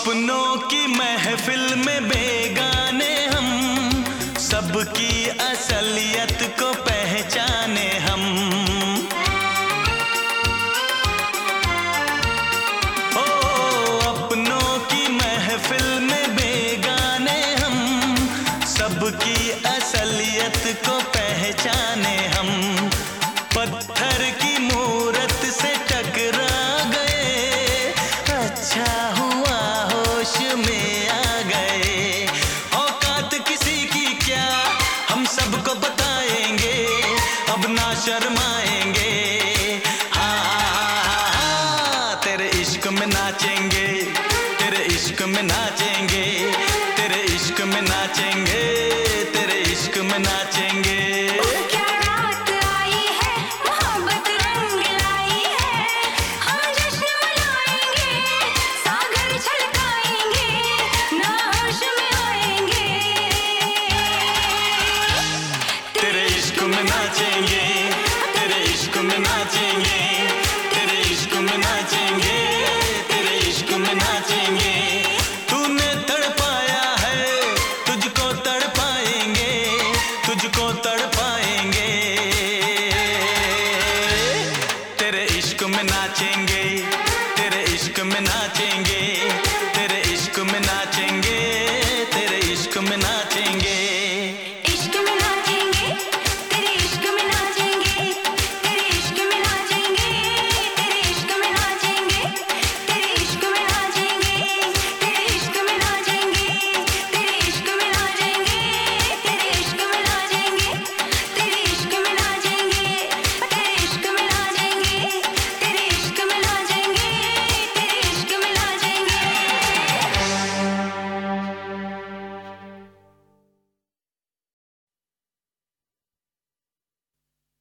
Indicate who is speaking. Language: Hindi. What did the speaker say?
Speaker 1: अपनों की महफिल में बेगाने हम, सबकी असलियत को पहचाने हम। ओ अपनों की महफिल में बेगाने हम, सबकी असलियत को पहचाने हम। पत्थर की मूरत से टकरा गए, अच्छा हुआ होश में आ गए। औकात किसी की क्या हम सबको बताएंगे, अब ना शर्माएंगे। हाँ, तेरे इश्क में नाचेंगे, तेरे इश्क में नाचेंगे, तेरे इश्क में नाचेंगे, तेरे इश्क में नाचेंगे। तेरे इश्क में नाचेंगे, तेरे इश्क में नाचेंगे, तेरे इश्क में नाचेंगे, तेरे इश्क में नाचेंगे। तूने तड़पाया है, तुझको तड़पाएंगे, तुझको तड़पाएंगे। तेरे इश्क में नाचेंगे, तेरे इश्क में नाचेंगे।